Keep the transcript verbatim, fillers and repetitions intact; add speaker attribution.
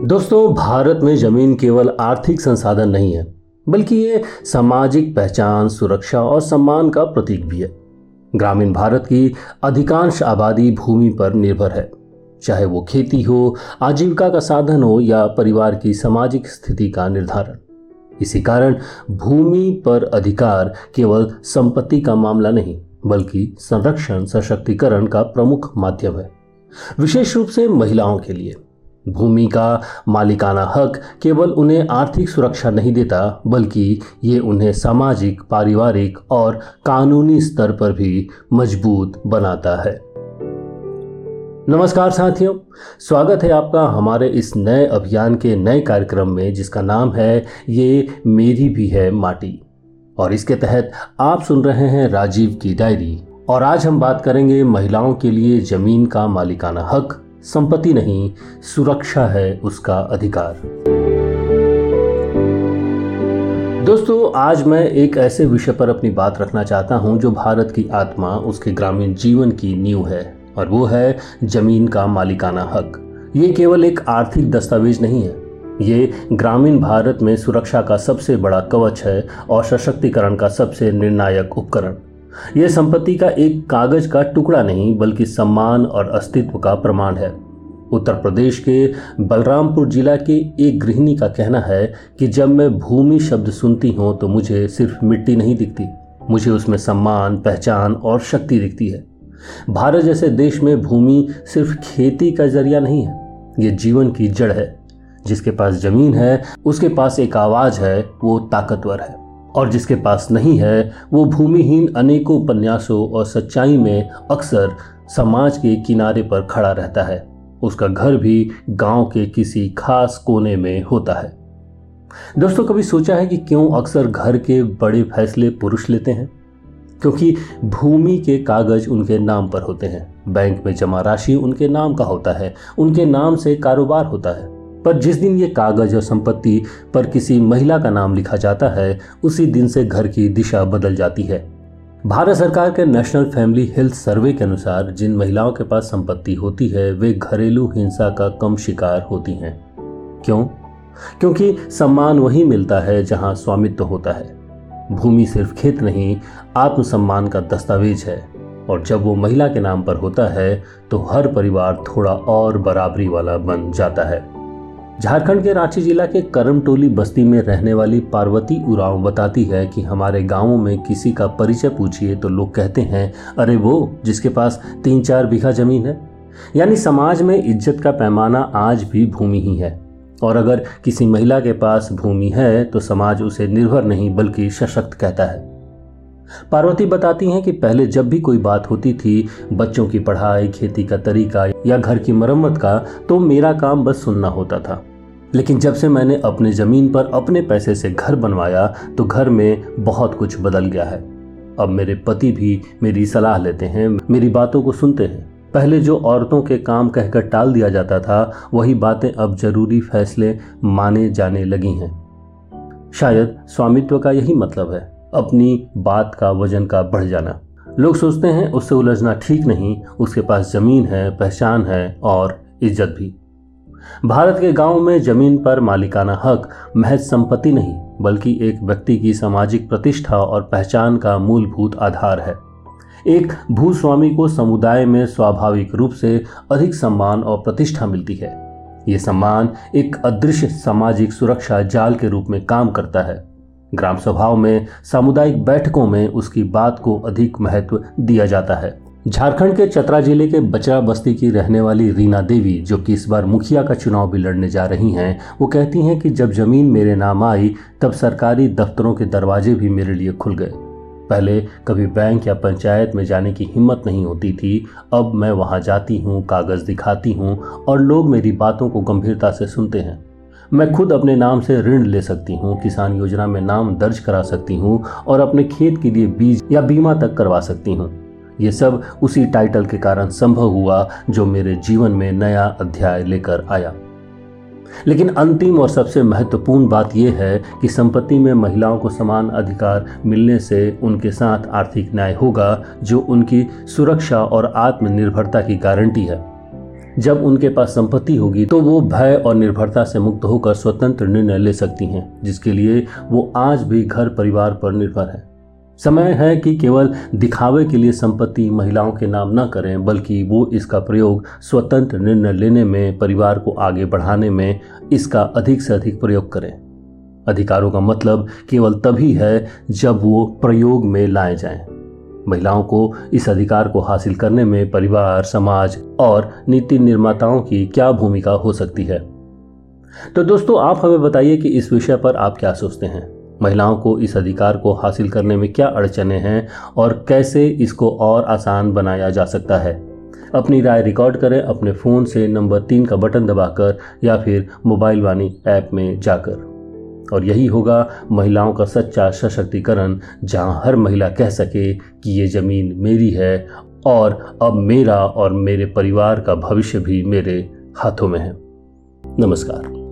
Speaker 1: दोस्तों, भारत में जमीन केवल आर्थिक संसाधन नहीं है, बल्कि ये सामाजिक पहचान, सुरक्षा और सम्मान का प्रतीक भी है। ग्रामीण भारत की अधिकांश आबादी भूमि पर निर्भर है, चाहे वो खेती हो, आजीविका का साधन हो या परिवार की सामाजिक स्थिति का निर्धारण। इसी कारण भूमि पर अधिकार केवल संपत्ति का मामला नहीं, बल्कि संरक्षण, सशक्तिकरण का प्रमुख माध्यम है। विशेष रूप से महिलाओं के लिए भूमि का मालिकाना हक केवल उन्हें आर्थिक सुरक्षा नहीं देता, बल्कि ये उन्हें सामाजिक, पारिवारिक और कानूनी स्तर पर भी मजबूत बनाता है। नमस्कार साथियों, स्वागत है आपका हमारे इस नए अभियान के नए कार्यक्रम में, जिसका नाम है ये मेरी भी है माटी। और इसके तहत आप सुन रहे हैं राजीव की डायरी। और आज हम बात करेंगे महिलाओं के लिए जमीन का मालिकाना हक संपत्ति नहीं, सुरक्षा है उसका अधिकार। दोस्तों, आज मैं एक ऐसे विषय पर अपनी बात रखना चाहता हूं जो भारत की आत्मा, उसके ग्रामीण जीवन की नींव है, और वो है जमीन का मालिकाना हक। ये केवल एक आर्थिक दस्तावेज नहीं है, ये ग्रामीण भारत में सुरक्षा का सबसे बड़ा कवच है और सशक्तिकरण का सबसे निर्णायक उपकरण। यह संपत्ति का एक कागज का टुकड़ा नहीं, बल्कि सम्मान और अस्तित्व का प्रमाण है। उत्तर प्रदेश के बलरामपुर जिला के एक गृहिणी का कहना है कि जब मैं भूमि शब्द सुनती हूँ तो मुझे सिर्फ मिट्टी नहीं दिखती, मुझे उसमें सम्मान, पहचान और शक्ति दिखती है। भारत जैसे देश में भूमि सिर्फ खेती का जरिया नहीं है, ये जीवन की जड़ है। जिसके पास जमीन है उसके पास एक आवाज है, वो ताकतवर है। और जिसके पास नहीं है वो भूमिहीन अनेकों उपन्यासों और सच्चाई में अक्सर समाज के किनारे पर खड़ा रहता है। उसका घर भी गांव के किसी खास कोने में होता है। दोस्तों, कभी सोचा है कि क्यों अक्सर घर के बड़े फैसले पुरुष लेते हैं? क्योंकि भूमि के कागज उनके नाम पर होते हैं, बैंक में जमा राशि उनके नाम का होता है, उनके नाम से कारोबार होता है। पर जिस दिन ये कागज और संपत्ति पर किसी महिला का नाम लिखा जाता है, उसी दिन से घर की दिशा बदल जाती है। भारत सरकार के नेशनल फैमिली हेल्थ सर्वे के अनुसार जिन महिलाओं के पास संपत्ति होती है वे घरेलू हिंसा का कम शिकार होती हैं। क्यों? क्योंकि सम्मान वहीं मिलता है जहां स्वामित्व होता है। भूमि सिर्फ खेत नहीं, आत्मसम्मान का दस्तावेज है। और जब वो महिला के नाम पर होता है तो हर परिवार थोड़ा और बराबरी वाला बन जाता है। झारखंड के रांची जिला के करमटोली बस्ती में रहने वाली पार्वती उरांव बताती है कि हमारे गांवों में किसी का परिचय पूछिए तो लोग कहते हैं, अरे वो जिसके पास तीन चार बीघा जमीन है। यानी समाज में इज्जत का पैमाना आज भी भूमि ही है। और अगर किसी महिला के पास भूमि है तो समाज उसे निर्भर नहीं बल्कि सशक्त कहता है। पार्वती बताती हैं कि पहले जब भी कोई बात होती थी, बच्चों की पढ़ाई, खेती का तरीका या घर की मरम्मत का, तो मेरा काम बस सुनना होता था। लेकिन जब से मैंने अपने जमीन पर अपने पैसे से घर बनवाया तो घर में बहुत कुछ बदल गया है। अब मेरे पति भी मेरी सलाह लेते हैं, मेरी बातों को सुनते हैं। पहले जो औरतों के काम कहकर टाल दिया जाता था, वही बातें अब जरूरी फैसले माने जाने लगी हैं। शायद स्वामित्व का यही मतलब है, अपनी बात का वजन का बढ़ जाना। लोग सोचते हैं उससे उलझना ठीक नहीं, उसके पास जमीन है, पहचान है और इज्जत भी। भारत के गांव में जमीन पर मालिकाना हक महज संपत्ति नहीं, बल्कि एक व्यक्ति की सामाजिक प्रतिष्ठा और पहचान का मूलभूत आधार है। एक भूस्वामी को समुदाय में स्वाभाविक रूप से अधिक सम्मान और प्रतिष्ठा मिलती है। ये सम्मान एक अदृश्य सामाजिक सुरक्षा जाल के रूप में काम करता है। ग्राम सभाओं में, सामुदायिक बैठकों में उसकी बात को अधिक महत्व दिया जाता है। झारखंड के चतरा जिले के बचरा बस्ती की रहने वाली रीना देवी, जो कि इस बार मुखिया का चुनाव भी लड़ने जा रही हैं, वो कहती हैं कि जब जमीन मेरे नाम आई तब सरकारी दफ्तरों के दरवाजे भी मेरे लिए खुल गए। पहले कभी बैंक या पंचायत में जाने की हिम्मत नहीं होती थी, अब मैं वहां जाती हूँ, कागज दिखाती हूँ और लोग मेरी बातों को गंभीरता से सुनते हैं। मैं खुद अपने नाम से ऋण ले सकती हूँ, किसान योजना में नाम दर्ज करा सकती हूँ और अपने खेत के लिए बीज या बीमा तक करवा सकती हूँ। ये सब उसी टाइटल के कारण संभव हुआ जो मेरे जीवन में नया अध्याय लेकर आया। लेकिन अंतिम और सबसे महत्वपूर्ण बात यह है कि संपत्ति में महिलाओं को समान अधिकार मिलने से उनके साथ आर्थिक न्याय होगा, जो उनकी सुरक्षा और आत्मनिर्भरता की गारंटी है। जब उनके पास संपत्ति होगी तो वो भय और निर्भरता से मुक्त होकर स्वतंत्र निर्णय ले सकती हैं, जिसके लिए वो आज भी घर परिवार पर निर्भर है। समय है कि केवल दिखावे के लिए संपत्ति महिलाओं के नाम न करें, बल्कि वो इसका प्रयोग स्वतंत्र निर्णय लेने में, परिवार को आगे बढ़ाने में इसका अधिक से अधिक प्रयोग करें। अधिकारों का मतलब केवल तभी है जब वो प्रयोग में लाए जाएं। महिलाओं को इस अधिकार को हासिल करने में परिवार, समाज और नीति निर्माताओं की क्या भूमिका हो सकती है? तो दोस्तों, आप हमें बताइए कि इस विषय पर आप क्या सोचते हैं। महिलाओं को इस अधिकार को हासिल करने में क्या अड़चनें हैं और कैसे इसको और आसान बनाया जा सकता है? अपनी राय रिकॉर्ड करें अपने फ़ोन से नंबर तीन का बटन दबाकर या फिर मोबाइल वाणी ऐप में जाकर। और यही होगा महिलाओं का सच्चा सशक्तिकरण, जहां हर महिला कह सके कि ये ज़मीन मेरी है और अब मेरा और मेरे परिवार का भविष्य भी मेरे हाथों में है। नमस्कार।